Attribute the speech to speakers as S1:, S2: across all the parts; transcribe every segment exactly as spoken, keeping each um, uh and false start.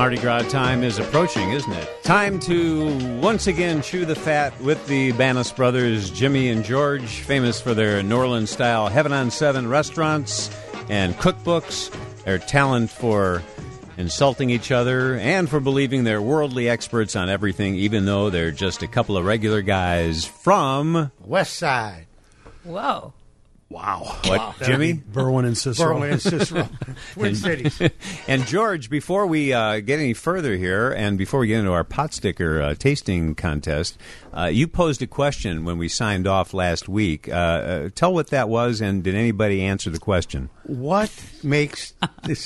S1: Mardi Gras time is approaching, isn't it? Time to once again chew the fat with the Banas brothers, Jimmy and George, famous for their New Orleans-style Heaven on Seven restaurants and cookbooks, their talent for insulting each other, and for believing they're worldly experts on everything, even though they're just a couple of regular guys from...
S2: West Side.
S3: Whoa.
S4: Wow.
S1: What,
S4: wow.
S1: Jimmy?
S4: Berwyn and Cicero.
S2: Berwyn and Cicero. Twin Cities.
S1: And George, before we uh, get any further here, and before we get into our pot sticker uh, tasting contest, uh, you posed a question when we signed off last week. Uh, uh, tell what that was, and did anybody answer the question?
S2: What makes this?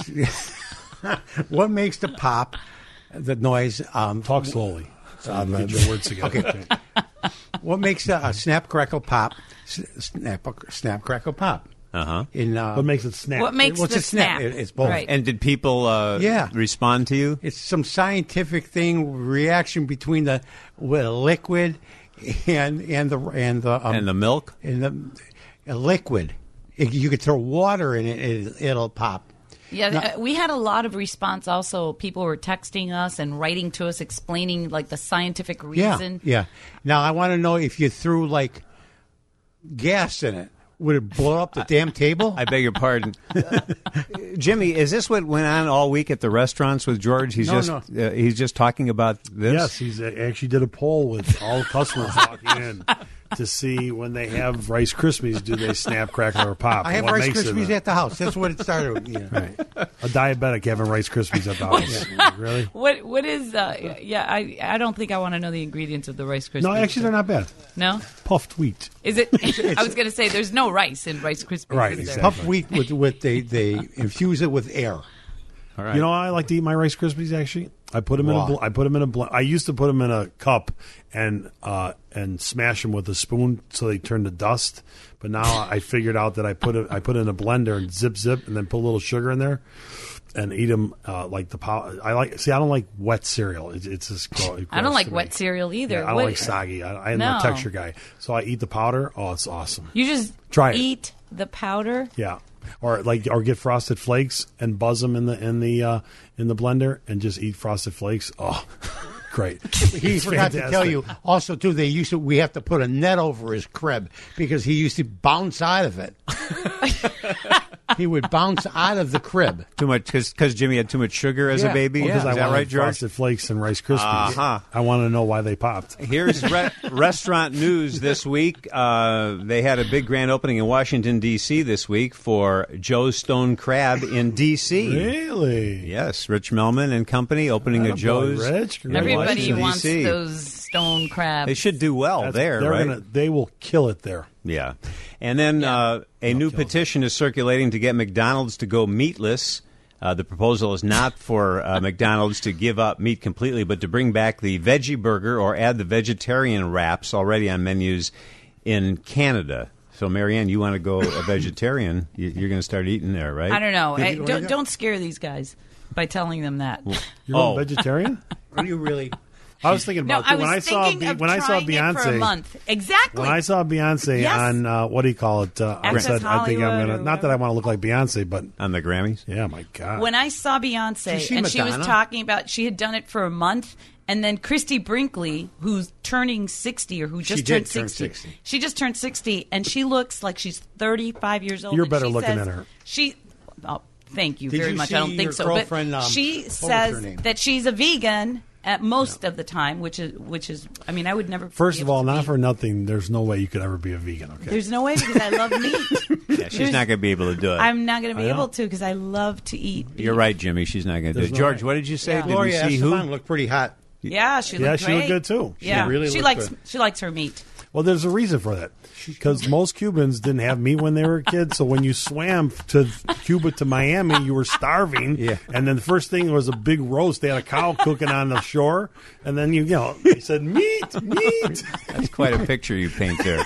S2: What makes the pop, the noise? Um,
S4: Talk slowly. Um, get your words together.
S2: Okay. What makes a, a snap, crackle, pop? Snap, snap, crackle, pop.
S1: Uh-huh.
S2: In, uh,
S4: What makes it snap?
S3: What makes
S2: What's
S3: the
S2: a snap?
S3: snap?
S2: It- it's both.
S3: Right.
S1: And did people uh,
S2: Yeah.
S1: respond to you?
S2: It's some scientific thing, reaction between the with a liquid and and the and the um,
S1: And the milk?
S2: and the a liquid. If you could throw water in it, it it'll pop.
S3: Yeah,
S2: Now-
S3: uh, we had a lot of response also. People were texting us and writing to us explaining like the scientific reason.
S2: Yeah, yeah. Now I want to know if you threw like gas in it, would it blow up the damn table?
S1: I beg your pardon. Uh, Jimmy, is this what went on all week at the restaurants with George? He's
S2: No,
S1: just Uh, he's just talking about this?
S4: Yes, he's uh, actually did a poll with all customers walking in to see when they have Rice Krispies, do they snap, crackle, or pop?
S2: I
S4: and
S2: have
S4: what
S2: Rice
S4: makes it
S2: Krispies
S4: a-
S2: at the house. That's what it started with. Yeah.
S4: Right. A diabetic having Rice Krispies at the house. Really?
S3: What what is uh yeah, I I don't think I want to know the ingredients of the Rice Krispies.
S4: No, actually, they're not bad.
S3: No?
S4: Puffed wheat.
S3: Is it I was going to say there's no rice in Rice Krispies.
S4: Right,
S3: is there?
S4: exactly.
S2: Puffed wheat with with they they infuse it with air.
S1: All right.
S4: You know how I like to eat my Rice Krispies, actually? I put them in a
S2: Raw.
S4: bl- I put them in a bl- I used to put them in a cup and uh, and smash them with a spoon so they turn to dust. But now I figured out that I put it I put it in a blender and zip zip and then put a little sugar in there and eat them uh, like the pow- I like see I don't like wet cereal. It's, it's just gross
S3: I don't like
S4: to
S3: wet
S4: me.
S3: cereal either.
S4: Yeah, I don't
S3: What-
S4: like soggy. I, I am
S3: No.
S4: a texture guy, so I eat the powder. Oh, it's awesome.
S3: You just
S4: Try it.
S3: eat the powder?
S4: Yeah, or like or get Frosted Flakes and buzz them in the in the uh, in the blender and just eat Frosted Flakes. Oh, great!
S2: He
S4: It's
S2: forgot to tell
S4: fantastic.
S2: you also too. They used to we have to put a net over his crib because he used to bounce out of it. He would bounce out of the crib.
S1: Too much because Jimmy had too much sugar as
S2: Yeah.
S1: a baby.
S2: Well,
S1: Is
S4: 'Cause I
S1: that
S4: wanted
S1: right, George?
S4: Frosted Flakes and Rice Krispies.
S1: Uh-huh.
S4: I want to know why they popped.
S1: Here's re- restaurant news this week. Uh, they had a big grand opening in Washington, D C this week for Joe's Stone Crab in D C
S4: Really?
S1: Yes, Rich Melman and company opening a
S4: Attaboy,
S1: Joe's.
S4: Rich.
S3: Everybody
S1: Washington,
S3: wants
S1: D C.
S3: those stone crabs.
S1: They should do well
S4: That's-
S1: there,
S4: they're
S1: right?
S4: Gonna, they will kill it there.
S1: Yeah. And then uh, a new petition is circulating to get McDonald's to go meatless. Uh, the proposal is not for uh, McDonald's to give up meat completely, but to bring back the veggie burger or add the vegetarian wraps already on menus in Canada. So, Marianne, you want to go a vegetarian? You- You're going to start eating there, right?
S3: I don't know.
S2: Did
S3: I,
S2: you go
S3: don't,
S2: there?
S3: don't scare these guys by telling them that.
S4: You're
S1: Oh.
S4: a vegetarian?
S2: Are you really?
S4: I was thinking
S3: No,
S4: about
S3: I
S4: it.
S3: was
S4: when I saw
S3: thinking
S4: Be-
S3: of
S4: when I saw
S3: trying it for a
S4: Beyonce.
S3: month. Exactly.
S4: When I saw Beyonce
S3: Yes.
S4: on uh, what do you call it? Uh, I
S3: Access
S4: said I think I'm
S3: Hollywood
S4: gonna.
S3: or
S4: Not that I want to look like Beyonce, but
S1: On the Grammys?
S4: yeah, my God.
S3: when I saw
S2: Did you
S3: Beyonce
S2: see
S3: and she was
S2: Madonna?
S3: talking about she had done it for a month, and then Christy Brinkley, who's turning sixty or who just
S2: She did
S3: turned
S2: turn
S3: sixty,
S2: sixty.
S3: she just turned sixty, and she looks like she's thirty-five years old.
S4: You're
S3: and
S4: better
S3: she
S4: looking
S3: says
S4: than her.
S3: She. Oh, thank you
S2: Did
S3: very
S2: you
S3: much.
S2: see
S3: I don't think
S2: your
S3: so,
S2: girlfriend,
S3: but
S2: um,
S3: she
S2: what was
S3: says
S2: her name?
S3: that she's a vegan. At most of the time, which is which is, I mean, I would never.
S4: First
S3: be
S4: of
S3: able
S4: all,
S3: to
S4: not
S3: be-
S4: for nothing. There's no way you could ever be a vegan. Okay.
S3: There's no way because I love meat.
S1: Yeah, she's not going to be able to do it.
S3: I'm not going to be
S4: I know.
S3: able to because I love to eat. Beef.
S1: You're right, Jimmy. She's not going to do
S4: There's
S1: it.
S4: no
S1: George,
S4: way.
S1: what did you say?
S3: Yeah.
S1: Did
S2: Gloria
S1: we see who?
S2: Estefan looked pretty hot.
S3: Yeah, she
S4: Yeah,
S3: looked
S4: she
S3: great.
S4: looked good, too. She
S3: Yeah,
S2: really
S3: she
S2: looked
S3: likes
S2: good.
S3: she likes her meat.
S4: Well, there's a reason for that. Because most Cubans didn't have meat when they were kids. So when you swam to Cuba to Miami, you were starving.
S2: Yeah.
S4: And then the first thing was a big roast. They had a cow cooking on the shore. And then, you, you know, they said, meat, meat.
S1: That's quite a picture you paint there.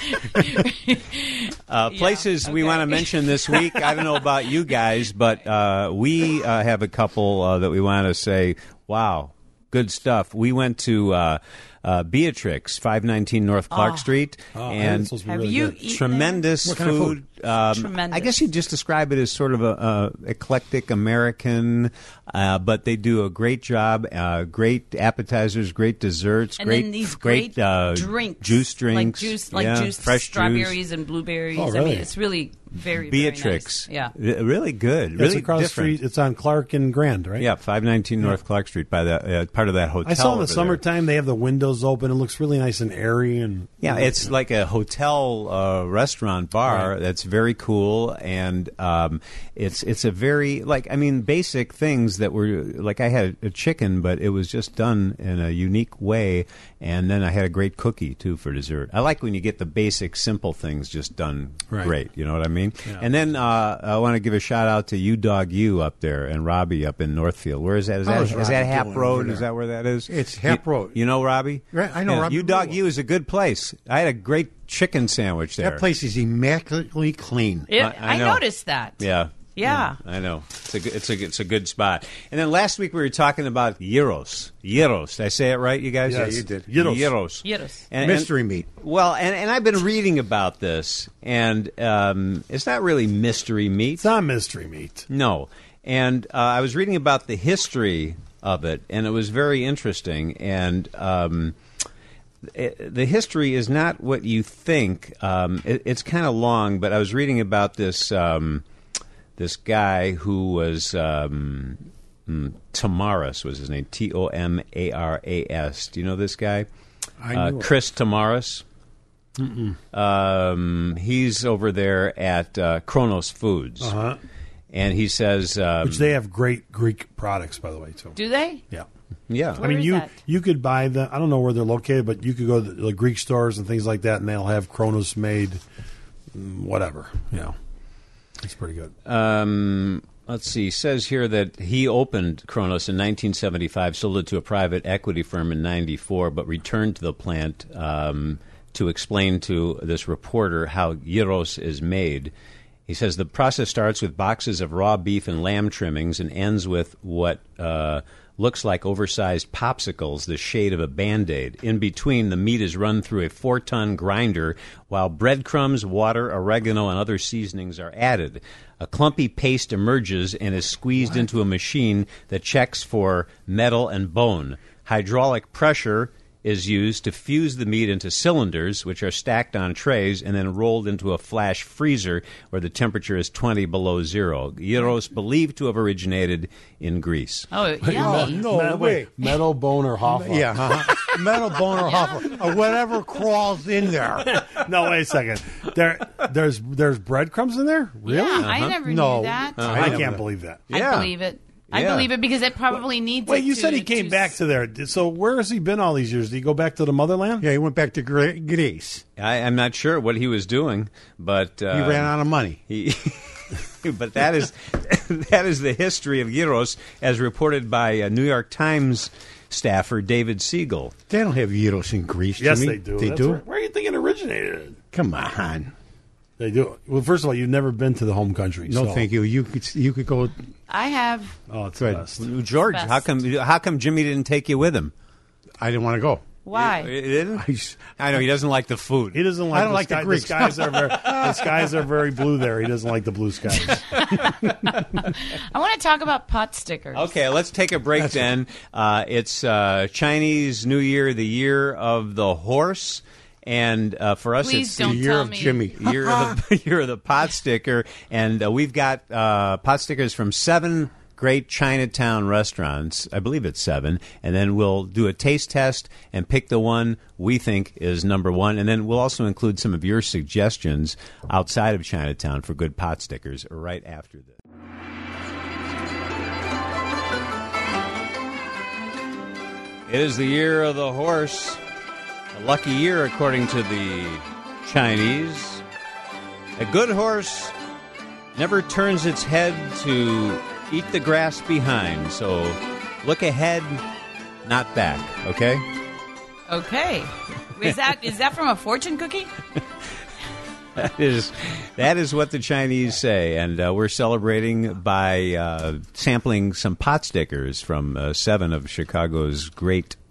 S1: Uh, places we
S3: okay.
S1: want to mention this week. I don't know about you guys, but uh, we uh, have a couple uh, that we want to say, wow, good stuff. We went to uh, uh, Beatrix, five nineteen North Clark Street,
S4: Oh,
S1: and
S4: it's supposed to be
S3: Have
S4: really
S3: you
S4: good.
S3: eaten
S1: tremendous
S2: What kind of
S1: food. Um,
S3: Tremendous.
S1: I guess you just describe it as sort of a, a eclectic American, uh, but they do a great job. Uh, great appetizers, great desserts,
S3: And
S1: great
S3: then these
S1: great,
S3: great
S1: uh,
S3: drinks,
S1: juice drinks,
S3: like juice, like
S1: yeah,
S3: juice,
S1: fresh
S3: strawberries
S1: juice.
S3: and blueberries.
S4: Oh,
S3: I
S4: really?
S3: mean, it's really very
S1: Beatrix,
S3: Very nice. Yeah.
S1: R- really good,
S4: It's
S1: really
S4: across the
S1: different.
S4: street. It's on Clark and Grand, right?
S1: Yeah, five nineteen North Clark Street, by that uh, part of that hotel.
S4: I saw in
S1: over
S4: the
S1: there.
S4: summertime they have the windows open. It looks really nice and airy. And
S1: Yeah, it's like a hotel uh, restaurant bar
S4: Right.
S1: that's very cool, and um, it's it's a very like I mean basic things that were like I had a chicken, but it was just done in a unique way, and then I had a great cookie too for dessert. I like when you get the basic simple things just done
S4: Right.
S1: great. You know what I mean?
S4: Yeah.
S1: And then uh, I want to give a shout out to U Dog U up there and Robbie up in Northfield. Where is that? Is that,
S2: How's
S1: is that
S2: Robbie
S1: Hap
S2: doing
S1: Road?
S2: over there?
S1: Is that where that is?
S2: It's Hap
S1: You-
S2: Road.
S1: You know Robbie?
S2: Right, I know Robbie
S1: U Dog
S2: really
S1: U
S2: well.
S1: is a good place. I had a great chicken sandwich there.
S2: That place is immaculately clean.
S3: It,
S1: I- I
S3: I,
S1: know.
S3: noticed that.
S1: Yeah.
S3: Yeah.
S1: I know. It's a, good- it's a it's a good spot. And then last week we were talking about gyros. Gyros. Did I say it right, you guys?
S4: Yes,
S2: you did.
S4: Gyros.
S1: Gyros.
S3: Gyros.
S1: And-
S2: Mystery
S1: and-
S2: meat.
S1: Well, and, and I've been reading about this, and um, it's not really mystery meat.
S4: it's not mystery meat.
S1: No. And uh, I was reading about the history of it, and it was very interesting. And um, it, the history is not what you think. Um, it, it's kind of long, but I was reading about this um, this guy who was um, mm, Tamaris was his name, T O M A R A S. Do you know this guy?
S2: I
S1: Uh,
S2: knew it.
S1: Chris Tamaris. Um, he's over there at uh, Kronos Foods.
S4: Uh-huh.
S1: And he says, um,
S4: Which they have great Greek products, by the way, too.
S3: Do they?
S4: Yeah.
S1: yeah,
S4: I
S3: Where
S4: mean,
S3: is
S4: you
S3: that?
S4: you could buy the. I don't know where they're located, but you could go to the Greek stores and things like that, and they'll have Kronos made, mm, whatever. You know, it's pretty good.
S1: um, let's see. He says here that he opened Kronos in nineteen seventy-five, sold it to a private equity firm in ninety-four, but returned to the plant um, to explain to this reporter how gyros is made. He says the process starts with boxes of raw beef and lamb trimmings and ends with what uh, looks like oversized popsicles, the shade of a Band-Aid. In between, the meat is run through a four-ton grinder while breadcrumbs, water, oregano, and other seasonings are added. A clumpy paste emerges and is squeezed into a machine that checks for metal and bone. Hydraulic pressure is used to fuse the meat into cylinders, which are stacked on trays and then rolled into a flash freezer where the temperature is twenty below zero. Gyros believed to have originated in Greece.
S3: Oh,
S2: Oh,
S3: yummy.
S2: no
S4: Me-
S2: way.
S4: Metal, bone, or Hoffa.
S2: Yeah, uh-huh. Metal bone or hoffer, or whatever crawls in there.
S4: No, wait a second. There, there's there's breadcrumbs in there. Really?
S3: Yeah, I never
S2: No.
S3: knew that.
S2: Uh-huh.
S4: I
S2: I
S4: can't
S2: never-
S4: believe that.
S1: Yeah.
S3: I believe it. I
S1: Yeah.
S3: believe it because it probably needs
S4: Wait,
S3: it
S4: you
S3: to-
S4: said he came
S3: to
S4: back
S3: s-
S4: to there. So where has he been all these years? Did he go back to the motherland?
S2: Yeah, he went back to Gre- Greece.
S1: I, I'm not sure what he was doing, but uh,
S2: He ran out of money.
S1: He, but that is that is the history of gyros, as reported by uh, New York Times staffer David Siegel.
S2: They don't have gyros in Greece.
S4: Yes,
S2: Jimmy.
S4: they do.
S2: They
S4: That's
S2: do.
S4: Where, where do you think it originated?
S2: Come on.
S4: They do. Well, first of all, you've never been to the home country.
S2: No,
S4: so-
S2: thank you. You could you could go.
S3: I have.
S4: Oh, it's
S2: Good.
S4: the best.
S1: George,
S3: Best.
S1: how come how come Jimmy didn't take you with him?
S2: I didn't want to go.
S3: Why?
S1: He didn't?
S2: I just-
S1: I know he doesn't like the food.
S4: He doesn't like.
S2: I don't
S4: the
S2: like the
S4: sky,
S2: Greeks.
S4: skies are very, the skies are very blue there. He doesn't like the blue skies.
S3: I want to talk about pot stickers.
S1: Okay, let's take a break then. Uh, it's uh, Chinese New Year, the year of the horse. And uh, for us,
S3: Please
S1: it's
S3: don't
S2: The year
S3: tell
S2: of
S3: me.
S2: Jimmy.
S1: the year of the, year of the pot sticker. And uh, we've got uh, pot stickers from seven great Chinatown restaurants. I believe it's seven. And then we'll do a taste test and pick the one we think is number one. And then we'll also include some of your suggestions outside of Chinatown for good pot stickers right after this. It is the year of the horse. A lucky year, according to the Chinese. A good horse never turns its head to eat the grass behind. So look ahead, not back, okay?
S3: Okay. Is that is that from a fortune cookie?
S1: That is that is what the Chinese say, and uh, we're celebrating by uh, sampling some pot stickers from uh, seven of Chicago's great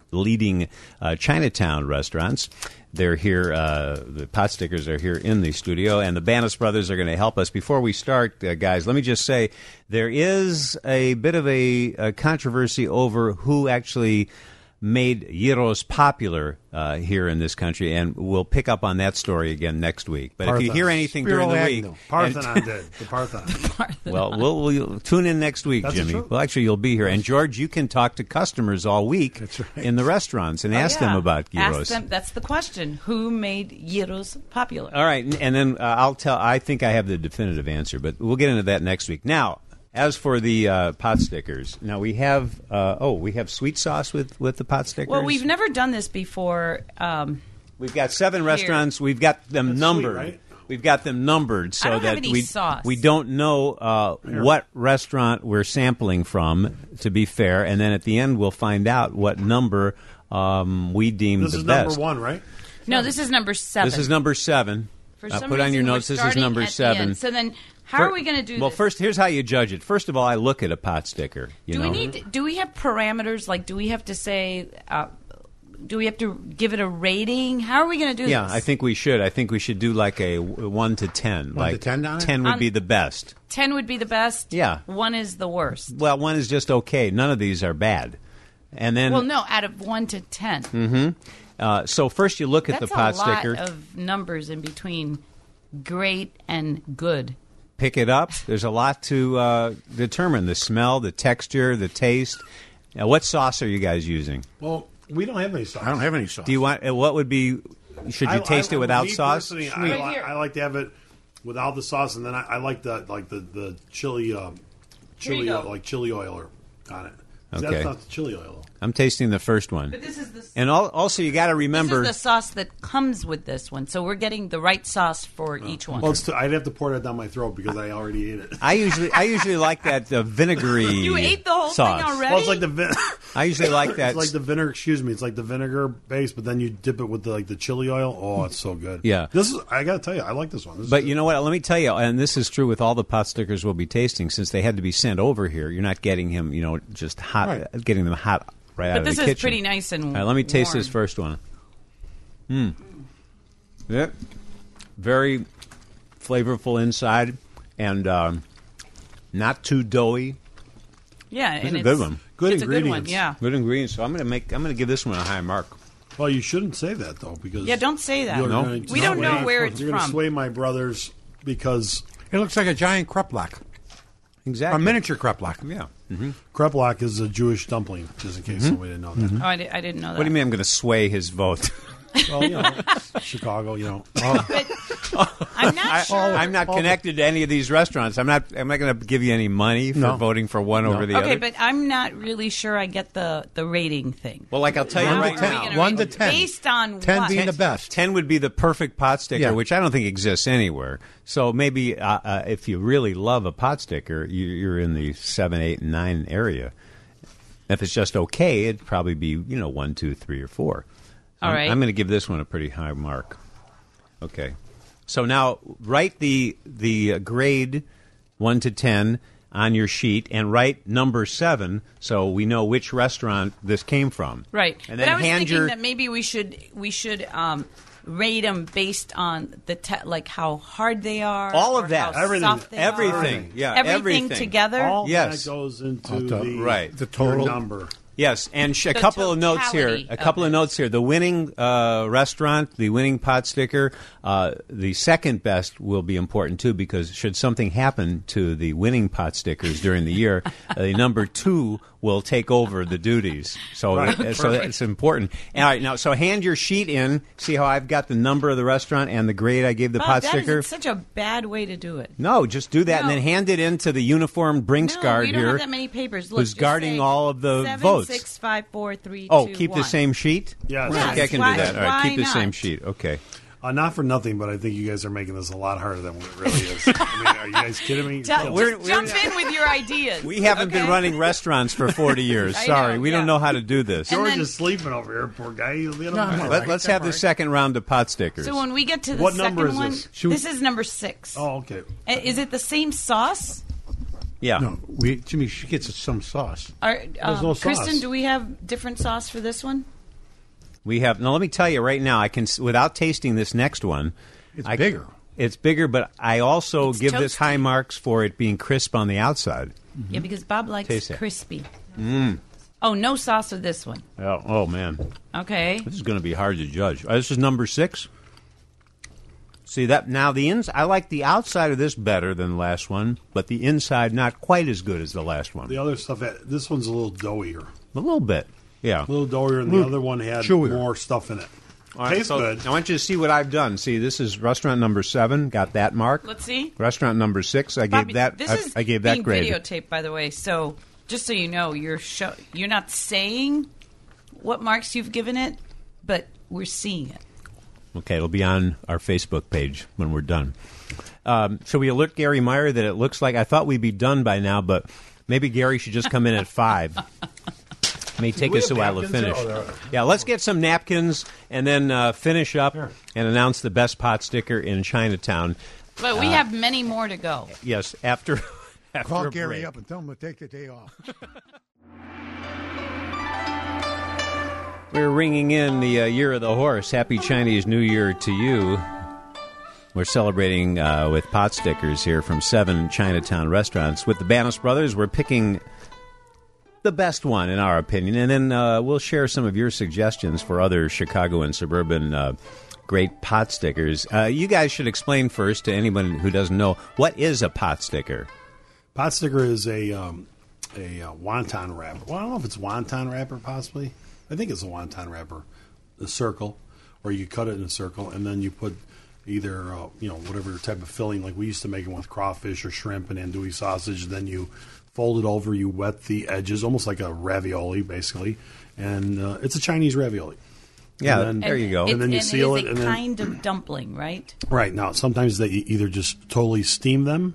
S1: leading uh, Chinatown restaurants. They're here. Uh, the pot stickers are here in the studio, and the Banas brothers are going to help us. Before we start, uh, guys, let me just say there is a bit of a, a controversy over who actually made gyros popular uh, here in this country, and we'll pick up on that story again next week. But
S4: Parthenon.
S1: if you hear anything
S2: Spiro
S1: during the
S2: Agnew.
S1: week,
S4: Parthenon did. The Parthenon.
S1: well, we'll, we'll tune in next week,
S4: That's
S1: Jimmy.
S4: the truth.
S1: Well, actually, you'll be here. And, George, you can talk to customers all week
S2: That's right.
S1: in the restaurants and ask
S3: Oh, yeah.
S1: them about gyros.
S3: Ask them, that's the question. Who made gyros popular?
S1: All right, and then uh, I'll tell. I think I have the definitive answer, but we'll get into that next week. Now, as for the uh, pot stickers, now we have. Uh, oh, we have sweet sauce with, with the pot stickers.
S3: Well, we've never done this before. Um,
S1: We've got seven restaurants. We've got them
S4: That's
S1: numbered.
S4: sweet, right?
S1: We've got them numbered so
S3: I don't
S1: that
S3: have any
S1: we
S3: sauce.
S1: we don't know uh, what restaurant we're sampling from. To be fair, and then at the end we'll find out what number um, we deem
S4: This
S1: the
S4: is
S1: best.
S4: number one, right?
S3: no, this is number seven.
S1: This is number seven.
S3: For
S1: Uh,
S3: some
S1: put on
S3: reason,
S1: your
S3: we're
S1: notes. This is
S3: starting
S1: number
S3: at the
S1: seven.
S3: end. So then, how
S1: Fir-
S3: are we going to do
S1: Well,
S3: this?
S1: first, here's how you judge it. First of all, I look at a pot sticker. You
S3: do
S1: know,
S3: we need? Do we have parameters? Like, do we have to say? Uh, do we have to give it a rating? How are we going to do
S1: yeah,
S3: this?
S1: I think we should. I think we should do like a w- one to ten.
S2: One
S1: like
S2: to ten on it?
S1: ten would
S3: On-
S1: be the best.
S3: ten would be the best.
S1: Yeah.
S3: One is the worst.
S1: Well, one is just okay. None of these are bad. And then,
S3: Well, no, out of one to ten.
S1: uh, so first you look at
S3: That's
S1: the pot
S3: a lot
S1: sticker,
S3: of numbers in between great and good.
S1: pick it up. There's a lot to uh, determine: the smell, the texture, the taste. Now, what sauce are you guys using?
S4: Well, we don't have any sauce.
S2: I don't have any sauce.
S1: Do you want? uh, What would be? Should you
S4: I-
S1: taste
S4: I-
S1: it without
S4: me
S1: sauce?
S4: personally, I,
S3: Right
S4: li-
S3: here.
S4: I like to have it without the sauce, and then I, I like the like the the chili, um,
S3: Here you
S4: chili
S3: go.
S4: like chili oil or on it.
S1: Okay.
S4: That's not the chili oil.
S1: I'm tasting the first one.
S3: But this is the
S1: And al- also, you got to remember.
S3: This is the sauce that comes with this one, so we're getting the right sauce for each one.
S4: Well, it's too, I'd have to pour that down my throat because I already ate it.
S1: I usually, I usually like that uh, vinegary.
S3: You ate the whole
S1: sauce.
S3: thing already?
S4: Well, it's like the vin-
S1: I usually like that.
S4: it's like the vinegar. Excuse me, it's like the vinegar base, but then you dip it with the, like the chili oil. Oh, it's so good.
S1: Yeah.
S4: this is. I got to tell you, I like this one. This
S1: But
S4: is,
S1: you know what? Let me tell you, and this is true with all the pot stickers we'll be tasting, since they had to be sent over here. You're not getting him, you know, just hot,
S2: Right.
S1: getting them hot right out
S3: But
S1: of
S3: this
S1: the
S3: is
S1: kitchen.
S3: pretty nice and
S1: All right, let me taste
S3: warm.
S1: this first one. Hmm. Yep. Very flavorful inside, and um, not too doughy.
S3: Yeah, and
S1: is a
S3: it's
S1: good one.
S4: Good
S3: it's a good one.
S4: ingredients.
S3: Yeah,
S1: Good ingredients. So I'm going to make. I'm going to give this one a high mark.
S4: well, you shouldn't say that though because
S3: yeah. Don't say that.
S4: you're
S1: No.
S4: gonna
S3: We don't
S4: sway-
S3: know where it's
S4: You're gonna
S3: from.
S4: sway my brothers because
S2: It looks like a giant kreplach,
S1: Exactly.
S2: a miniature kreplach.
S1: Yeah.
S4: kreplach is a Jewish dumpling. Just in case somebody didn't know that.
S3: Oh, I, di- I didn't know that.
S1: What do you mean? I'm going to sway his vote?
S4: Well, you know, Chicago. You know,
S3: I'm not sure.
S1: I'm not connected to any of these restaurants. I'm not. I'm not going to give you any money for
S2: No.
S1: voting for one over the
S3: Okay,
S1: other.
S3: but I'm not really sure I get the the rating thing.
S1: Well, like I'll tell you
S3: How
S1: right
S3: are we
S1: now,
S3: gonna
S2: One
S3: rate
S2: to
S3: it?
S2: ten.
S3: Based on
S2: Ten
S3: what?
S2: being the best.
S1: ten would be the perfect pot sticker,
S2: Yeah.
S1: which I don't think exists anywhere. So maybe uh, uh, if you really love a pot sticker, you, you're in the seven, eight, and nine area. If it's just okay, it'd probably be you know one, two, three, or four.
S3: All
S1: I'm,
S3: right.
S1: I'm going to give this one a pretty high mark. Okay, so now write the the uh, grade one to ten on your sheet and write number seven, so we know which restaurant this came from.
S3: Right.
S1: and
S3: but
S1: then
S3: I was
S1: hand
S3: thinking
S1: your.
S3: that maybe we should we should um, rate them based on the te- like how hard they are,
S1: All of
S3: or
S1: that.
S3: how
S4: Everything.
S3: soft they
S1: Everything.
S3: are.
S1: Yeah,
S3: everything,
S1: everything.
S3: together.
S4: all
S1: Yes.
S4: that goes into
S2: Oh, to-
S4: the
S1: right.
S2: The total-
S4: your number.
S1: Yes, and sh- a
S3: The
S1: couple of notes here.
S3: totality
S1: A couple
S3: of
S1: of
S3: it.
S1: notes here. The winning uh, restaurant, the winning pot sticker, uh, the second best will be important too, because should something happen to the winning pot stickers during the year, uh, the number two will take over the duties. So,
S4: Right.
S1: uh, so that's important. All right, now so hand your sheet in. See how I've got the number of the restaurant and the grade I gave the
S3: Bob,
S1: pot
S3: that
S1: sticker.
S3: is such a bad way to do it.
S1: No, just do that and
S3: No.
S1: then hand it in to the uniformed Brinks
S3: No,
S1: guard
S3: we don't
S1: here.
S3: have that many papers. Look,
S1: who's
S3: just
S1: guarding
S3: say
S1: all of the
S3: seven,
S1: votes.
S3: Six, five, four, three,
S1: Oh,
S3: two,
S1: keep the
S3: one.
S1: same sheet?
S4: Yes.
S3: Yes.
S1: Okay, I can
S3: Why-
S1: do that. All right,
S3: why
S1: keep the same
S3: not?
S1: sheet. Okay.
S4: Uh, not for nothing, but I think you guys are making this a lot harder than what it really is. I mean, are you guys kidding me?
S3: Tell-
S1: We're-
S3: just
S1: we're
S3: jump
S1: not-
S3: in with your ideas.
S1: We haven't been
S3: okay?
S1: running restaurants for forty years.
S3: I
S1: Sorry,
S3: know,
S1: we don't
S3: yeah.
S1: know how to do this.
S3: And
S4: George
S3: then-
S4: is sleeping over here, poor guy. He'll get him
S2: No,
S4: tomorrow.
S1: Let, us have the second round of pot stickers.
S3: So when we get to the
S4: What
S3: second
S4: number is
S3: one,
S4: this?
S2: Should we-
S3: this is number six.
S4: Oh, okay.
S3: Uh, Is it the same sauce?
S1: yeah.
S2: No, we Jimmy she gets some sauce.
S3: Are, um,
S4: no sauce.
S3: Kristen, do we have different sauce for this one?
S1: We have now. Let me tell you right now. I can, without tasting this next one,
S2: It's
S1: I,
S2: bigger.
S1: It's bigger, but I also
S3: It's
S1: give this
S3: toasty.
S1: high marks for it being crisp on the outside.
S3: Yeah, because Bob likes
S1: Taste it.
S3: crispy. Mm. Oh, no sauce with this one.
S1: Oh, oh man,
S3: Okay.
S1: this is going to be hard to judge. Uh, this is number six. See that now the ins. I like the outside of this better than the last one, but the inside not quite as good as the last one.
S4: The other stuff, this one's a little doughier.
S1: A little bit, yeah.
S4: A little doughier, and the other one had
S2: chewier.
S4: more stuff in it.
S1: All right,
S4: Tastes
S1: so
S4: good.
S1: I want you to see what I've done. See, this is restaurant number seven. Got that mark.
S3: Let's see.
S1: Restaurant number six. I
S3: Bobby,
S1: gave that.
S3: This
S1: I,
S3: is
S1: I gave that
S3: being
S1: grade.
S3: videotaped, by the way. So just so you know, you're show, you're not saying what marks you've given it, but we're seeing it.
S1: Okay, it'll be on our Facebook page when we're done. Um, so we alert Gary Meyer that it looks like I thought we'd be done by now, but maybe Gary should just come in at five. May take
S4: we
S1: us a
S4: have
S1: while to
S4: napkins?
S1: finish.
S4: Oh, there are.
S1: Yeah, let's get some napkins and then uh, finish up
S4: Sure.
S1: and announce the best pot sticker in Chinatown.
S3: But we have many more to go.
S1: Yes, after, after
S2: Call
S1: a
S2: Gary
S1: break.
S2: up and tell him to take the day off.
S1: We're ringing in the uh, Year of the Horse. Happy Chinese New Year to you. We're celebrating uh, with pot stickers here from seven Chinatown restaurants. With the Banas Brothers, we're picking the best one, in our opinion, and then uh, we'll share some of your suggestions for other Chicago and suburban uh, great pot stickers. Uh, you guys should explain first to anyone who doesn't know, what is a pot sticker?
S4: Pot sticker is a um, a uh, wonton wrapper. Well, I don't know if it's wonton wrapper, possibly. I think it's a wonton wrapper, a circle, or you cut it in a circle, and then you put either uh, you know whatever type of filling, like we used to make it with crawfish or shrimp and andouille sausage. Then you fold it over, you wet the edges, almost like a ravioli, basically, and uh, it's a Chinese ravioli.
S1: Yeah,
S4: And then-
S1: there you go.
S3: It's,
S4: And then you
S3: and
S4: seal
S3: it
S4: it,
S3: is
S4: and
S3: a
S4: then-
S3: kind of dumpling, right?
S4: Right. Now, sometimes they either just totally steam them,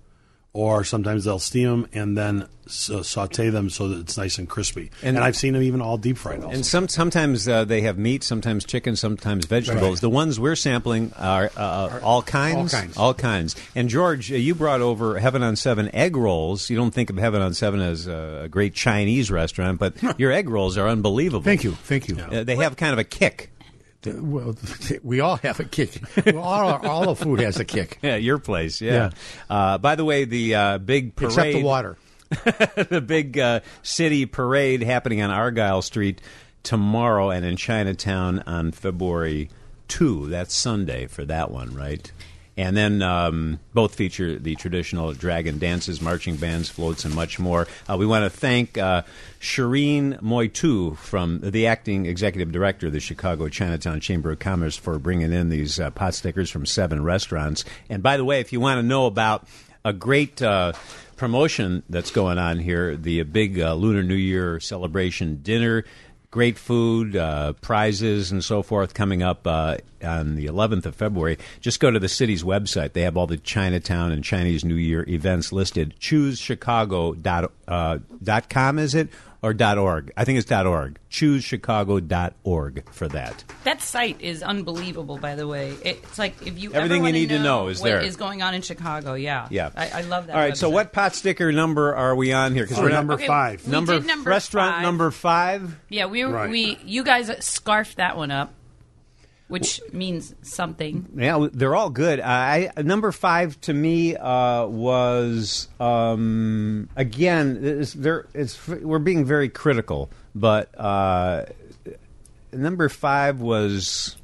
S4: or sometimes they'll steam them and then sa- saute them so that it's nice and crispy.
S1: And-
S4: And, I've seen them even all deep fried also.
S1: And some sometimes uh, they have meat, sometimes chicken, sometimes vegetables.
S2: Right.
S1: The ones we're sampling are uh, all kinds,
S2: all kinds.
S1: all kinds. And George, uh, you brought over Heaven on Seven egg rolls. You don't think of Heaven on Seven as a, a great Chinese restaurant, but your egg rolls are unbelievable.
S2: Thank you, thank you.
S1: Uh, they have kind of a kick.
S2: Well, we all have a kick. Well, all, all the food has a kick,
S1: Yeah, your place. Yeah. Uh, by the way, the uh, big parade,
S2: except the water.
S1: the big uh, city parade happening on Argyle Street tomorrow, and in Chinatown on February second. That's Sunday for that one, right? And then um, both feature the traditional dragon dances, marching bands, floats, and much more. Uh, we want to thank uh, Shireen Moitu, from the acting executive director of the Chicago Chinatown Chamber of Commerce, for bringing in these uh, pot stickers from seven restaurants. And by the way, if you want to know about a great uh, promotion that's going on here, the big uh, Lunar New Year celebration dinner, great food, uh, prizes, and so forth coming up uh, on the eleventh of February. Just go to the city's website. They have all the Chinatown and Chinese New Year events listed. choose chicago dot com, is it? Or .org? I think it's .org. choose chicago dot org for that.
S3: That site is unbelievable, by the way. It's like if you
S1: Everything
S3: ever
S1: you
S3: wanna
S1: need to know is
S3: what
S1: there.
S3: is going on in Chicago. Yeah,
S1: Yeah.
S3: I, I love that.
S1: All right, so
S3: website.
S1: what pot sticker number are we on here? 'Cause
S4: We're
S1: we're not-
S4: number
S3: Okay,
S4: five.
S3: we
S1: number,
S3: did number
S1: restaurant
S3: five.
S1: number five.
S3: Yeah, we were,
S4: Right.
S3: we you guys scarfed that one up, which means something.
S1: Yeah, they're all good. I number five to me uh, was um, again. It's, there, it's we're being very critical, but uh, number five was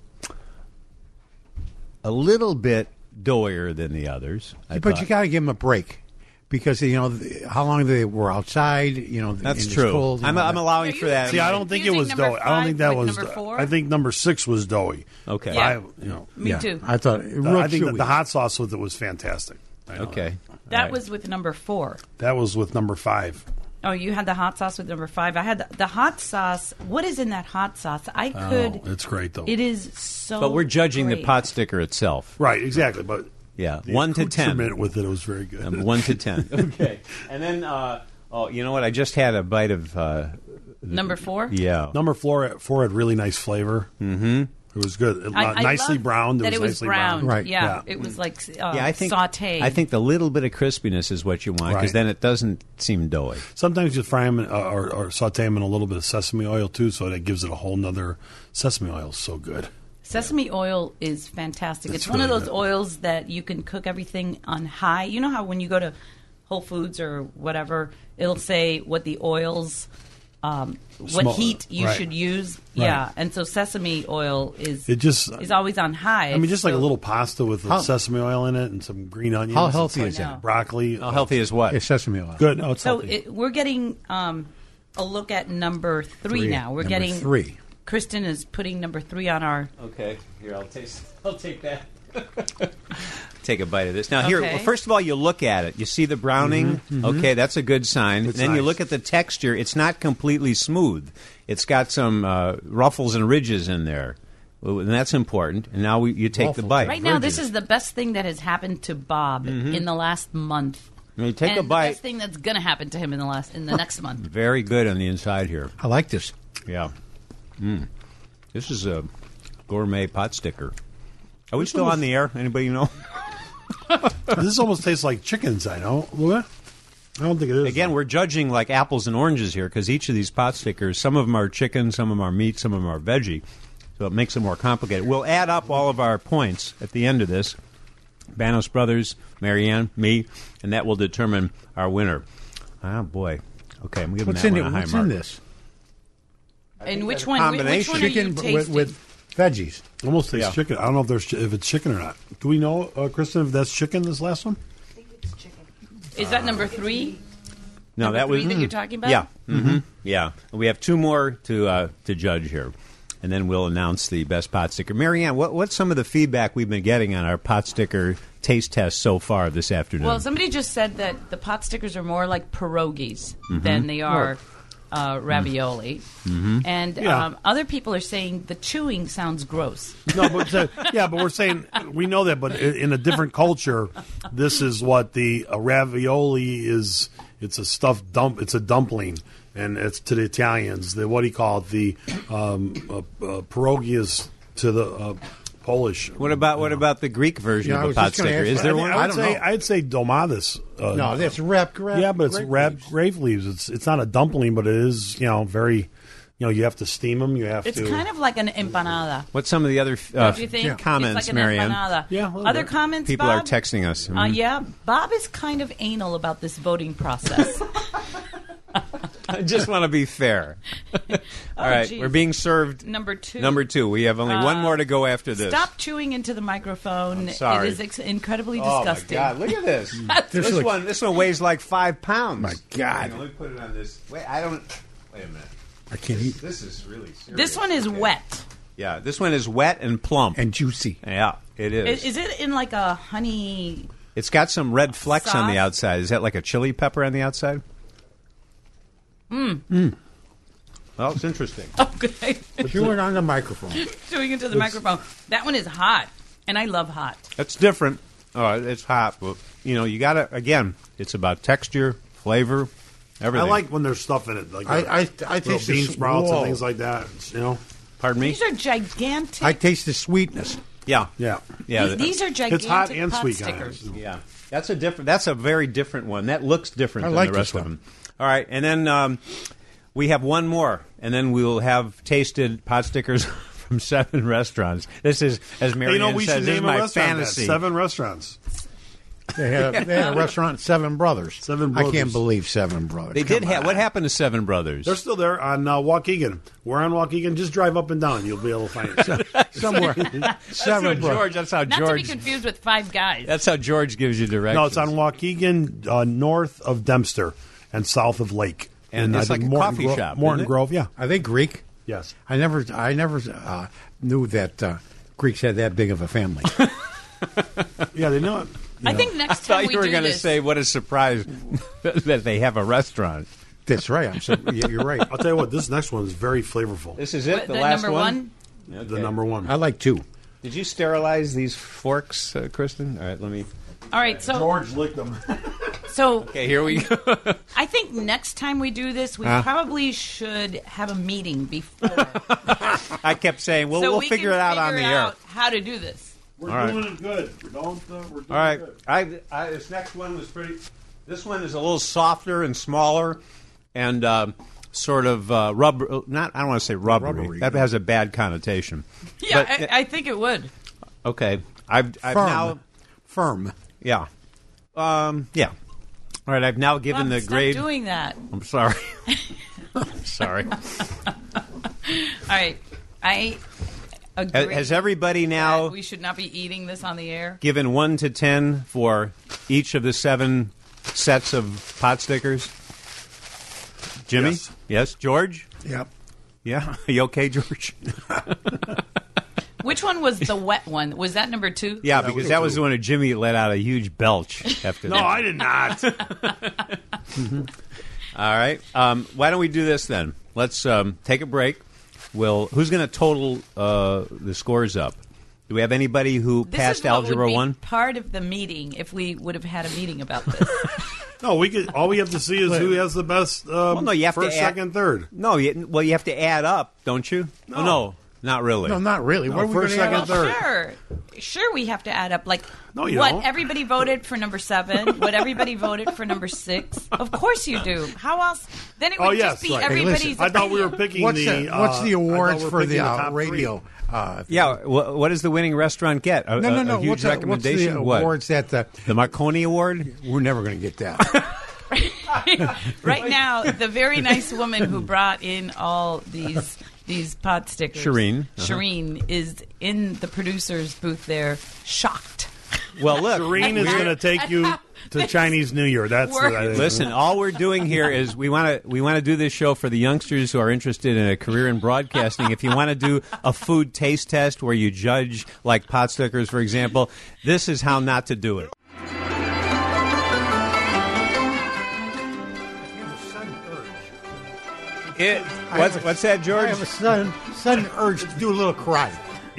S1: a little bit doughier than the others. I
S2: But
S1: thought.
S2: you got to give them a break because you know the- how long they were outside. You know,
S1: That's
S2: and it's
S1: true.
S2: cold, you
S1: I'm,
S2: know,
S1: I'm
S2: that-
S1: allowing
S3: Are
S1: for
S3: you-
S1: that.
S4: See, I don't think it
S3: Using
S4: was
S3: number
S4: doughy. I don't
S3: five
S4: think that
S3: like
S4: was.
S3: number four?
S4: I think number six was doughy.
S1: Okay.
S3: Yeah.
S4: I, you know,
S3: Me
S2: yeah,
S3: too.
S2: I thought it real
S4: I think that
S2: chewy.
S4: the hot sauce with it was fantastic. I know
S1: Okay.
S3: That
S1: All right.
S3: was with number four.
S4: That was with number five.
S3: Oh, you had the hot sauce with number five. I had the, the hot sauce. What is in that hot sauce? I could.
S4: Oh, it's great though.
S3: It is so.
S1: But we're judging the
S3: great.
S1: pot sticker itself.
S4: Right, exactly. But
S1: Yeah,
S4: the
S1: one to ten.
S4: accoutrement with it, it was very good.
S1: Um, one to ten. Okay. And then, uh, oh, you know what? I just had a bite of. Uh,
S3: Number four.
S1: yeah.
S4: Number four, four had really nice flavor. Mm-hmm. It was good. It,
S3: I,
S4: uh,
S3: I
S4: nicely
S3: love
S4: browned. It
S3: that
S4: was
S3: it was
S4: nicely
S3: browned.
S4: browned.
S2: Right.
S3: Yeah,
S4: Yeah.
S3: it was like uh,
S1: Yeah, I think
S3: sauteed.
S1: I think the little bit of crispiness is what you want because
S4: Right.
S1: then it doesn't seem doughy.
S4: Sometimes you fry them in, uh, or, or saute them in a little bit of sesame oil too, so that gives it a whole nother. Sesame oil is so good.
S3: Sesame oil is fantastic.
S4: It's
S3: It's one of
S4: really
S3: those
S4: good.
S3: oils that you can cook everything on high. You know how when you go to Whole Foods or whatever, it'll say what the oils, um, what
S4: Small-
S3: heat you
S4: right.
S3: should use.
S4: Right.
S3: Yeah, and so sesame oil is
S4: It just.
S3: is always on high.
S4: I mean, just like a
S3: So-
S4: little pasta with
S2: How-
S4: sesame oil in it and some green onions.
S2: How
S4: and
S2: healthy
S4: some
S2: is
S3: I know.
S2: it?
S4: broccoli.
S1: How healthy is what?
S2: It's sesame oil.
S4: Good. No, it's
S3: So
S4: healthy.
S3: it, we're getting um, a look at number three,
S2: Three.
S3: now. We're
S2: Number
S3: getting
S2: three.
S3: Kristen is putting number three on our.
S1: Okay, here I'll taste. I'll take that. Take a bite of this. Now, here,
S3: Okay.
S1: well, first of all, you look at it. You see the browning. Okay, that's a good sign.
S4: It's
S1: then you
S4: nice.
S1: look at the texture. It's not completely smooth. It's got some uh, ruffles and ridges in there, Well, and that's important. And now we, you take the
S2: Ruffles.
S1: bite.
S3: Right now, this
S2: Virgin.
S3: is the best thing that has happened to Bob in the last month.
S1: Now you take
S3: and
S1: a bite.
S3: the best thing that's going to happen to him in the last in the next month.
S1: Very good on the inside here.
S2: I like this.
S1: Yeah. Mm. This is a gourmet pot sticker. Are we still
S4: almost-
S1: on the air? Anybody know?
S4: This almost tastes like chicken inside, no? Louis? I don't think it is.
S1: Again, we're judging like apples and oranges here because each of these pot stickers, some of them are chicken, some of them are meat, some of them are veggie. So it makes it more complicated. We'll add up all of our points at the end of this. Banos Brothers, Marianne, me, and that will determine our winner. Oh, boy. Okay, I'm giving
S2: What's
S1: that
S2: in
S1: one
S2: it?
S1: a high
S2: What's
S1: mark.
S2: in this?
S3: And which
S1: that's a
S3: one? Which
S1: combination.
S3: one are you
S2: Chicken
S3: tasting?
S2: with, with veggies.
S4: almost tastes
S1: Yeah.
S4: chicken. I don't know if there's chi- if it's chicken or not. Do we know, uh, Kristen, if that's chicken? This last one?
S3: Is that number three?
S1: No,
S3: Number
S1: that was
S3: three that you're talking about?
S1: Yeah, mm-hmm. yeah. We have two more to uh, to judge here, and then we'll announce the best pot sticker. Marianne, what what's some of the feedback we've been getting on our pot sticker taste test so far this afternoon?
S3: Well, somebody just said that the pot stickers are more like pierogies
S1: Mm-hmm.
S3: than they are uh, ravioli,
S1: Mm-hmm.
S3: and
S4: Yeah.
S3: um, other people are saying the chewing sounds gross.
S4: No, but uh, yeah, but we're saying we know that, but i- in a different culture, this is what the uh, ravioli is. It's a stuffed dump. It's a dumpling, and it's to the Italians. The what do you call it? The um, uh, uh, pierogi is to the uh, Polish.
S1: what about what about the Greek version
S2: Yeah, I
S1: of a
S2: was
S1: pot
S2: just gonna
S1: sticker?
S2: ask
S1: Is
S2: that.
S1: there
S2: I
S1: one?
S2: mean,
S4: I
S2: I
S4: would
S2: don't
S4: say
S2: know.
S4: I'd say domatis. Uh,
S2: No, that's wrapped grape.
S4: yeah, but it's
S2: grape
S4: wrapped
S2: leaves.
S4: grape leaves. It's it's not a dumpling, but it is you know very. You know, you have to steam them. You have
S3: It's
S4: to.
S3: kind of like an empanada.
S1: What's some of the other uh,
S3: Don't you think?
S1: comments,
S3: it's like an
S1: Marianne?
S3: empanada.
S4: Yeah, a little
S3: Other
S4: bit.
S3: comments?
S1: People
S3: Bob?
S1: are texting us.
S3: Uh,
S1: Mhm.
S3: yeah, Bob is kind of anal about this voting process.
S1: I just want to be fair. All right,
S3: geez.
S1: we're being served.
S3: Number two.
S1: Number two. We have only one
S3: Uh,
S1: more to go after this.
S3: Stop chewing into the microphone.
S1: I'm sorry.
S3: It is ex- incredibly
S1: Oh
S3: disgusting.
S1: my God! Look at this. this
S2: This looks-
S1: one. This one weighs like five pounds.
S2: My God.
S1: Hang on, let me put it on this. Wait, I don't. Wait a minute.
S2: I can't eat.
S1: This is really serious.
S3: This one is
S1: Okay.
S3: wet.
S1: Yeah, this one is wet and plump.
S2: And juicy.
S1: yeah, it is.
S3: Is, is it in like a honey?
S1: It's got some red flecks on the
S3: Sauce?
S1: outside. Is that like a chili pepper on the outside?
S3: Mmm.
S1: Well, it's interesting.
S3: Okay.
S2: Chew it on the microphone.
S3: Chewing into the microphone. That one is hot, and I love hot.
S1: It's different. Oh, it's hot, but you know, you got to again. It's about texture, flavor,
S4: I
S1: everything.
S4: like when there's stuff in it, like
S2: I-
S4: uh,
S2: I- I
S4: little
S2: taste the
S4: bean
S2: s-
S4: sprouts
S2: whoa.
S4: and things like that. You know,
S1: Pardon me.
S3: These are gigantic.
S2: I taste the sweetness.
S1: Yeah,
S4: yeah,
S1: yeah.
S3: these, these are gigantic
S4: it's hot and
S3: pot
S4: sweet.
S3: stickers.
S4: Kind of.
S1: Yeah, that's a different. That's a very different one. That looks different
S2: I
S1: than
S2: like
S1: the rest
S2: this
S1: of
S2: one.
S1: them. All right, and then um, we have one more, and then we will have tasted pot stickers from seven restaurants. This is, as
S4: Hey,
S1: Marianne
S4: you know, we
S1: says,
S4: should
S1: this is
S4: name a
S1: my
S4: restaurant that.
S1: fantasy.
S4: Seven restaurants.
S2: They had, a, they had a restaurant, Seven Brothers.
S4: Seven
S2: I can't
S4: Brothers.
S2: believe Seven Brothers.
S1: They
S2: Come
S1: did have.
S2: on.
S1: What happened to Seven Brothers?
S4: They're still there on uh, Waukegan. We're on Waukegan. Just drive up and down. You'll be able to find it.
S2: Somewhere.
S1: that's
S2: Seven
S1: what
S2: Brothers.
S1: George. That's how
S3: Not to be
S1: George.
S3: confused with Five Guys.
S1: That's how George gives you directions.
S4: No, it's on Waukegan, uh, north of Dempster and south of Lake.
S1: And it's
S4: I
S1: like
S4: think
S1: a
S4: Morton
S1: coffee
S4: Gro-
S1: shop,
S4: Morton
S1: isn't it?
S4: Grove, yeah.
S2: Are they Greek?
S4: Yes.
S2: I never, I never uh, knew that uh, Greeks had that big of a family.
S4: Yeah, they know it.
S3: I think next
S1: I
S3: time
S1: thought
S3: we
S1: you were
S3: do
S1: going to
S3: this,
S1: say, "What a surprise that they have a restaurant."
S2: That's right. I'm so, yeah, you're right.
S4: I'll tell you what, this next one is very flavorful.
S1: This is it.
S3: what,
S1: The,
S3: the
S1: last
S3: number one.
S1: one.
S4: The number one.
S2: I like two.
S1: Did you sterilize these forks, uh, Kristen? All right, let me.
S3: All right, so
S4: George licked them.
S3: So
S1: Okay, here we go.
S3: I think next time we do this, we
S1: Huh?
S3: probably should have a meeting before.
S1: I kept saying, well,
S3: so
S1: we'll
S3: we
S1: figure
S3: can
S1: it out on the
S3: figure
S1: air.
S3: out how to do this.
S4: We're
S1: All right.
S4: doing it good. Don't, uh, we're doing
S1: All right.
S4: good.
S1: I, I, this next one was pretty. This one is a little softer and smaller, and um, sort of uh, rubber. Not I don't want to say rubbery.
S2: Rubbery.
S1: That has a bad connotation.
S3: Yeah,
S1: But,
S3: I, I think it would.
S1: Okay, I've, I've
S2: Firm.
S1: now.
S2: Firm.
S1: Yeah. Um. Yeah. All right. I've now given
S3: Bob,
S1: the
S3: stop
S1: grade.
S3: doing that.
S1: I'm sorry. I'm sorry.
S3: All right, I
S1: Has,
S3: agree.
S1: has everybody now
S3: that we should not be eating this on the air?
S1: given one to ten for each of the seven sets of pot stickers? Jimmy?
S4: Yes.
S1: Yes. George?
S2: Yep.
S1: Yeah. Are you okay, George?
S3: Which one was the wet one? Was that number two?
S1: Yeah, because that was the one that Jimmy let out a huge belch after
S4: No,
S1: that.
S4: I did not.
S1: All right. Um, why don't we do this then? Let's um, take a break. We'll, who's going to total uh, the scores up? Do we have anybody who
S3: This
S1: passed
S3: is what
S1: Algebra
S3: would be
S1: one?
S3: part of the meeting if we would have had a meeting about this.
S4: No, we could. All we have to see is who has the best. Um,
S1: Well, no, you have to
S4: first,
S1: add-
S4: second, third.
S1: No, you, well, you have to add up, don't you? No, oh, no not really.
S2: No, not really. what are we
S4: first,
S2: going to
S4: second,
S2: add
S4: third.
S3: Sure, sure. We have to add up like
S4: No, you
S3: what
S4: don't.
S3: everybody voted for number seven, what everybody voted for number six. Of course you do. How else? Then it would
S4: Oh, yes,
S3: just be
S4: right. Hey,
S3: everybody's.
S2: listen,
S4: I thought we were
S3: opinion.
S4: picking
S2: What's
S4: the.
S2: the, what's
S4: uh,
S2: the
S4: I thought
S2: awards
S4: we were
S2: for
S4: picking
S2: the, uh,
S4: top
S2: radio? Uh,
S1: Yeah, wh- what does the winning restaurant get? A,
S2: No, no,
S1: a-
S2: no.
S1: a huge
S2: what's, the, what's
S1: recommendation?
S2: the
S1: what?
S2: awards that the,
S1: The Marconi Award?
S2: we're never going to get that.
S3: Right now, the very nice woman who brought in all these these pot stickers,
S1: Shireen. Uh-huh.
S3: Shireen, is in the producer's booth there, shocked.
S1: Well, look.
S4: Serene is going to take you to Chinese New Year. That's
S3: Work.
S4: I think.
S1: Listen, all we're doing here is we want to we want to do this show for the youngsters who are interested in a career in broadcasting. If you want to do a food taste test where you judge, like pot stickers, for example, this is how not to do it. It what's, what's that,
S2: I
S1: George?
S2: have a sudden, sudden urge to do a little cry.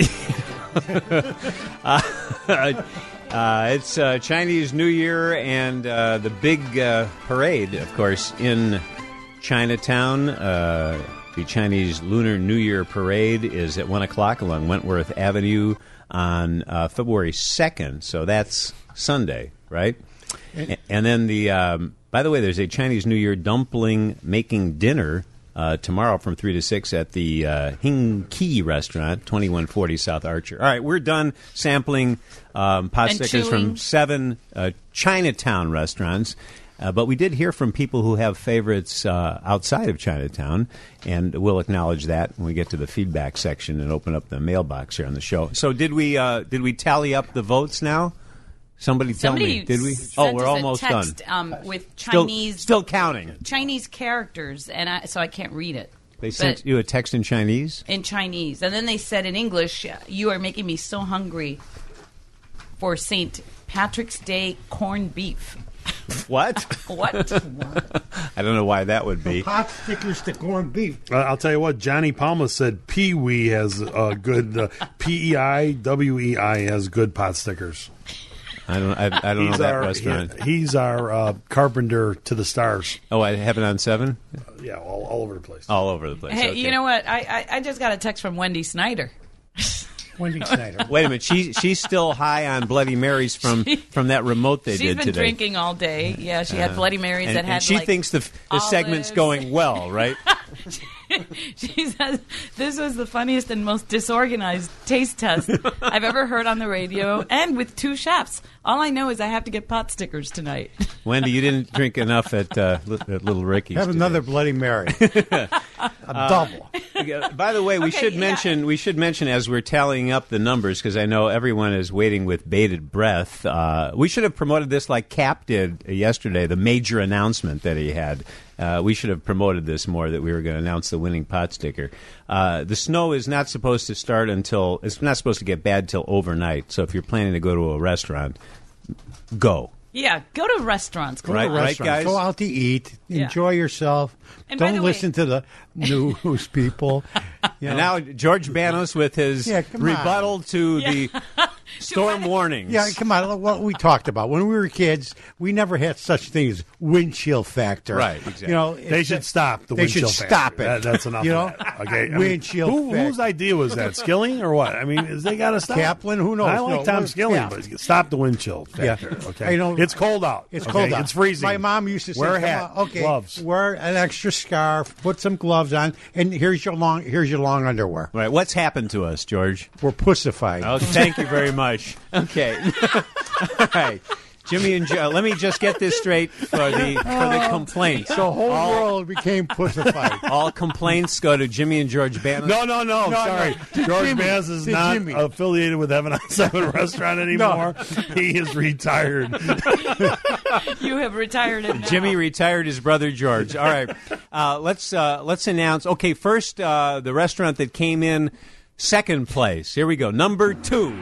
S1: Uh, it's uh, Chinese New Year and uh, the big uh, parade, of course, in Chinatown. Uh, the Chinese Lunar New Year parade is at one o'clock along Wentworth Avenue on uh, February second. So that's Sunday, right? And, and then the, um, by the way, there's a Chinese New Year dumpling making dinner Uh, tomorrow from three to six at the uh, Hing Ki restaurant, twenty-one forty South Archer. All right, we're done sampling um, pot
S3: And
S1: stickers
S3: chewing.
S1: from seven uh, Chinatown restaurants. Uh, but we did hear from people who have favorites uh, outside of Chinatown, and we'll acknowledge that when we get to the feedback section and open up the mailbox here on the show. So did we uh, did we tally up the votes now? Somebody tell
S3: Somebody
S1: me. Did we?
S3: sent
S1: Oh, we're
S3: us a
S1: almost
S3: text,
S1: done.
S3: Um, with
S1: Still,
S3: Chinese
S1: still counting.
S3: Chinese characters, and I, so I can't read it.
S1: They sent
S3: But-
S1: you a text in Chinese?
S3: in Chinese, and then they said in English, "You are making me so hungry for Saint Patrick's Day corned beef."
S1: What?
S3: What?
S1: I don't know why that would be.
S2: Pot stickers to corned beef.
S4: Uh, I'll tell you what, Johnny Palma said Pee Wee has uh, good, uh, P E I W E I has good pot stickers.
S1: I don't. I, I don't know
S4: He's
S1: that
S4: our,
S1: restaurant.
S4: he- he's our uh, carpenter to the stars.
S1: Oh, I have it on seven.
S4: Yeah, all, all over the place.
S1: All over the place.
S3: Hey,
S1: Okay.
S3: you know what? I, I I just got a text from Wendy Snyder.
S2: Wendy Snyder.
S1: Wait a minute. She she's still high on Bloody Marys from from that remote they
S3: She's
S1: did
S3: been
S1: today.
S3: drinking all day. Yeah, she had Bloody Marys
S1: and,
S3: that had
S1: and she
S3: like,
S1: thinks the the segment's
S3: olives.
S1: going well, right?
S3: She says this was the funniest and most disorganized taste test I've ever heard on the radio, and with two chefs. All I know is I have to get pot stickers tonight.
S1: Wendy, you didn't drink enough at, uh, Li- at Little Ricky's.
S2: Have
S1: today.
S2: another Bloody Mary. a double.
S1: Yeah, By the way, we
S3: Okay,
S1: should
S3: yeah.
S1: mention we should mention as we're tallying up the numbers, because I know everyone is waiting with bated breath. Uh, we should have promoted this like Cap did yesterday, the major announcement that he had. Uh, we should have promoted this more, that we were going to announce the winning pot sticker. Uh, the snow is not supposed to start until it's not supposed to get bad till overnight. So if you're planning to go to a restaurant, go.
S3: Yeah, go to restaurants. Go
S1: Right,
S3: to
S1: right,
S3: restaurants.
S1: guys?
S2: Go out to eat.
S3: Yeah.
S2: Enjoy yourself.
S3: And by
S2: Don't
S3: the way-
S2: listen to the news people. You
S1: And
S2: know.
S1: now George Banos with his
S2: Yeah, come on.
S1: rebuttal to
S3: Yeah.
S1: the Storm warnings.
S2: Yeah, come on. What we talked about when we were kids, we never had such thing as wind chill factor.
S1: Right, exactly.
S2: You know,
S4: They
S2: it's-
S4: should stop the
S2: They
S4: wind
S2: should
S4: chill
S2: stop
S4: factor.
S2: it.
S4: That- that's enough.
S2: You
S4: of
S2: know,
S4: that. Okay. I mean,
S2: wind chill
S4: who,
S2: factor.
S4: whose idea was that? Skilling or what? I mean, is they got to stop.
S2: Kaplan? Who knows?
S4: I like
S2: No,
S4: Tom
S2: we're-
S4: Skilling,
S2: yeah.
S4: but stop the wind chill factor.
S2: Yeah.
S4: Okay.
S2: I know-
S4: it's cold out.
S2: It's
S4: okay?
S2: cold out.
S4: It's freezing.
S2: My mom used to say,
S4: wear a
S2: "Come
S4: hat,
S2: on, okay,
S4: gloves.
S2: wear an extra scarf, put some gloves on, and here's your long here's your long underwear."
S1: Right. What's happened to us, George?
S2: We're pussified.
S1: Oh, thank you very much. Okay. All right. Jimmy and Joe, let me just get this straight for the for the complaints.
S2: The whole world became pussified.
S1: All complaints go to Jimmy and George Bannon.
S4: No, no, no.
S2: No,
S4: sorry.
S2: no.
S4: George
S2: Jimmy.
S4: Bass is
S2: To
S4: not
S2: Jimmy.
S4: affiliated with Heaven on Seven Restaurant anymore. He is retired.
S3: You have retired him now.
S1: Jimmy retired his brother George. All right, uh, let's uh, let's announce. Okay, first uh, the restaurant that came in second place. Here we go, number two.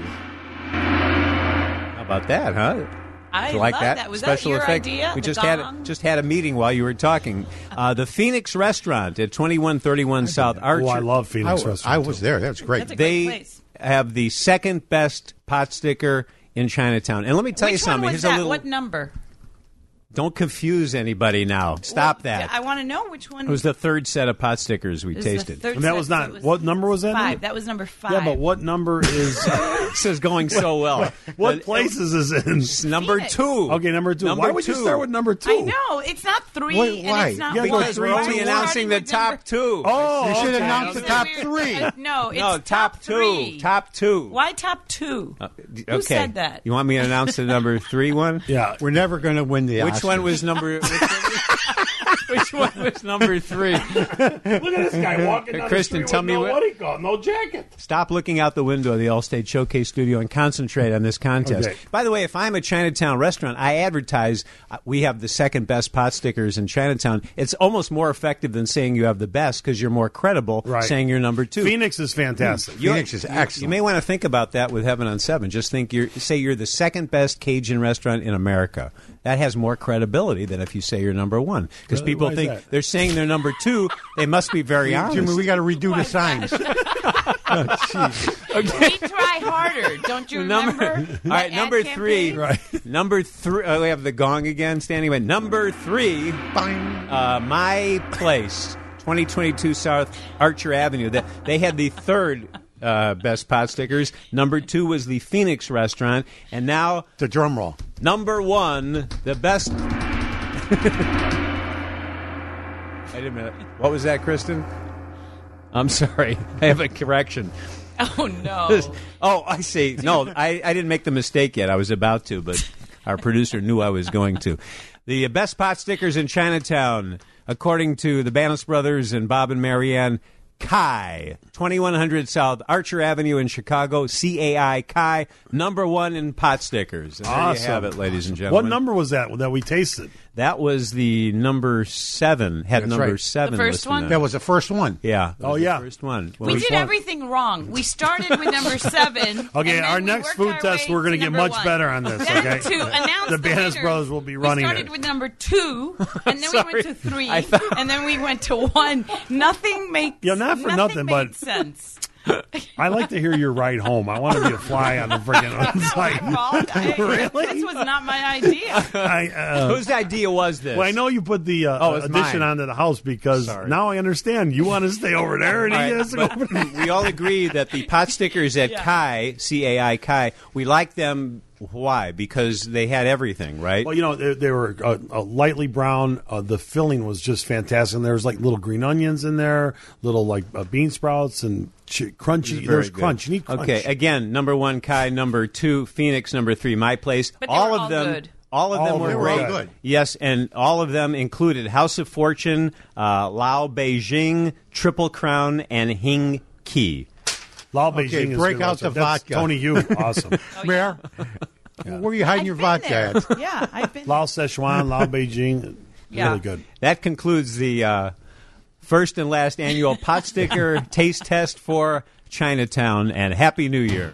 S1: How about that, huh?
S3: I
S1: Do you like
S3: love
S1: that,
S3: that. Was
S1: special
S3: that your
S1: effect?
S3: idea?
S1: We
S3: The
S1: just had
S3: gong?
S1: just had a meeting while you were talking. Uh, the Phoenix Restaurant at twenty-one thirty-one South Archer.
S4: Oh, I love
S2: I,
S4: Phoenix
S2: was-
S4: Restaurant.
S2: I was
S4: too.
S2: there. That's great.
S3: That's a great
S1: They
S3: place.
S1: have the second best pot sticker in Chinatown. And let me tell you
S3: Which one
S1: something.
S3: was
S1: Here's
S3: that?
S1: a little.
S3: What number?
S1: Don't confuse anybody now. Stop
S3: Well,
S1: that.
S3: I want to know which one.
S1: It was the third set of pot stickers we
S3: It was the
S1: tasted.
S3: third
S4: And that
S3: set,
S4: was
S3: so
S4: not
S3: it
S4: what number was that?
S3: Five. That was number five.
S4: Yeah, but what number is
S1: This is going so well.
S4: what
S1: The-
S4: places is it in?
S1: It's number
S3: Phoenix.
S1: two.
S4: Okay, number two.
S1: Number
S4: Why would you
S1: two.
S4: start with number two?
S3: I know it's not three.
S2: Wait,
S3: and
S2: why?
S3: It's not
S4: Yeah,
S3: one.
S1: Because we're
S4: Three,
S1: only
S4: two,
S1: announcing the
S3: Starting with
S1: top
S3: number-
S1: two.
S4: Oh,
S2: You should
S4: okay.
S2: announce the
S3: So
S2: top
S3: we're-
S2: three.
S3: uh, no, it's
S1: no, top, two.
S3: three.
S1: Top two.
S3: Why top two?
S1: Uh, d-
S3: Who
S1: okay.
S3: said that?
S1: You want me to announce the number three one?
S4: Yeah.
S2: We're never going to win the
S1: Which
S2: Oscars.
S1: one was number? Which one, which one was number three?
S4: Look at this guy walking down
S1: Kristen,
S4: the street
S1: tell
S4: with
S1: me
S4: no
S1: what-
S4: what he called, no jacket.
S1: Stop looking out the window of the Allstate Showcase Studio and concentrate on this contest.
S4: Okay.
S1: By the way, if I'm a Chinatown restaurant, I advertise uh, we have the second best pot stickers in Chinatown. It's almost more effective than saying you have the best because you're more credible
S4: Right.
S1: saying you're number two.
S4: Phoenix is fantastic.
S1: You're-
S2: Phoenix is
S1: you-
S2: excellent.
S1: You may want to think about that with Heaven on Seven. Just think you're say you're the second best Cajun restaurant in America. That has more credibility than if you say you're number one. Because
S4: Really?
S1: people
S4: Why is
S1: think
S4: that?
S1: they're saying they're number two. They must be very honest.
S2: Jimmy, we got to redo the signs.
S3: We try harder. Don't you
S1: Number,
S3: remember?
S1: all right,
S3: that
S1: number
S3: ad
S1: three.
S3: campaign?
S4: Right.
S1: Number three. Oh, we have the gong again standing by. Number three,
S2: Bang.
S1: uh, My Place, twenty twenty-two South Archer Avenue. They, they had the third uh, best pot stickers. Number two was the Phoenix Restaurant. And now,
S2: The drum roll.
S1: number one, the best. Wait a minute. What was that, Kristen? I'm sorry. I have a correction.
S3: Oh no!
S1: Oh, I see. No, I, I didn't make the mistake yet. I was about to, but our producer knew I was going to. The best pot stickers in Chinatown, according to the Banas Brothers and Bob and Marianne, Kai, twenty-one hundred South Archer Avenue in Chicago, C A I, Kai, number one in pot stickers. And there
S4: Awesome.
S1: you have it, ladies and gentlemen.
S4: What number was that that we tasted?
S1: That was the number seven. Had
S2: That's
S1: number
S2: right.
S1: seven.
S3: The first
S1: listed
S3: one?
S1: on it.
S2: That was the first one.
S1: Yeah. that
S4: Oh,
S1: was the
S4: yeah.
S1: first one.
S3: We
S4: First
S3: did
S4: one.
S3: everything wrong. We started with number seven.
S4: Okay,
S3: and then
S4: our
S3: we
S4: next
S3: worked
S4: food
S3: our
S4: test,
S3: way
S4: we're going to
S3: to
S4: get
S3: number
S4: much
S3: one.
S4: better on this,
S3: Then
S4: okay?
S3: to announce
S4: The
S3: the,
S4: Banas
S3: winners,
S4: Brothers will be running
S3: we started
S4: it.
S3: with number two, and then we
S1: Sorry.
S3: went to three,
S1: I thought-
S3: and then we went to one. Nothing makes
S4: Yeah, not for nothing,
S3: made
S4: but-
S3: sense.
S4: I like to hear your ride home. I want to be a fly on the friggin'
S3: Not my
S4: site.
S3: fault. I-
S4: Really?
S3: This was not my idea.
S4: I, uh,
S1: Whose idea was this?
S4: well, I know you put the uh,
S1: Oh, it's
S4: addition
S1: mine.
S4: onto the house because
S1: Sorry.
S4: now I understand. You want to stay over there, and
S1: All
S4: he
S1: right,
S4: has to go
S1: but
S4: over there.
S1: we all agree that the pot stickers at
S3: Yeah.
S1: Kai, C A I Kai, we like them. Why? Because they had everything, right?
S4: Well, you know, they, they were uh, uh, lightly brown. Uh, the filling was just fantastic. And there was like little green onions in there, little like uh, bean sprouts and ch- crunchy.
S1: Very
S4: There's
S1: good.
S4: crunch. You need crunch.
S1: Okay, again, number one Kai, number two Phoenix, number three My Place.
S3: But they
S1: all
S3: were
S1: of
S3: all
S1: them,
S3: good.
S1: all of
S4: All
S1: them
S4: of
S1: were
S4: them were
S1: great.
S4: all
S2: good.
S1: Yes, and all of them included House of Fortune, uh, Lao Beijing, Triple Crown, and Hing Ki.
S4: Lao
S2: Okay,
S4: Beijing is
S2: break
S4: good
S2: out
S4: also.
S2: the
S4: That's
S2: vodka.
S4: Tony Yu, awesome.
S2: Mayor, where are you hiding
S3: I've
S2: your
S3: been
S2: vodka
S3: there.
S2: at?
S3: Yeah, I've been.
S4: Lao Szechuan, Lao Beijing,
S3: Yeah.
S4: really good.
S1: That concludes the uh, first and last annual pot sticker taste test for Chinatown, and Happy New Year.